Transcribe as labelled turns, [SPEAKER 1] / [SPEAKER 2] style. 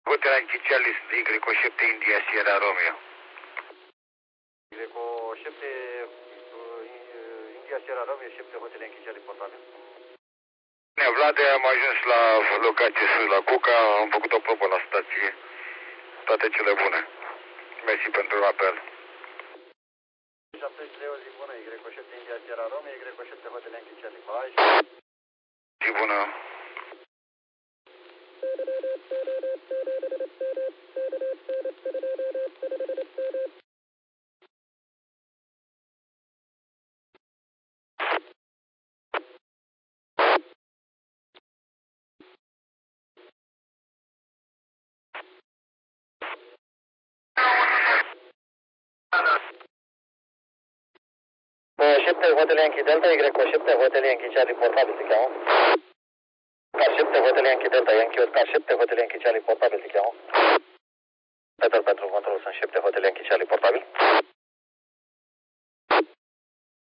[SPEAKER 1] Hotel Anchicialis Y7 India Sierra Romeo.
[SPEAKER 2] Y7 India Sierra Romeo, 7 Hotel Anchicialis portabil.
[SPEAKER 1] Bine, Vlade, am ajuns la locație sus la Cuca, am făcut o probă la stație. Toate cele bune. Mersi pentru apel.
[SPEAKER 2] 73 o zi bună, Y7 India Sierra Romeo, Y7 Hotel Anchicialis.
[SPEAKER 1] Zi bună.
[SPEAKER 2] Car 7 Hotel Yankee Delta, Y7 Hotel Yankee Charlie portabil te cheamă. Car 7 Hotel Yankee Delta, Yankee Oscar 7 Hotel Yankee Charlie portabil te cheamă. Pentru control sunt 7 Hotel Yankee Charlie portabil.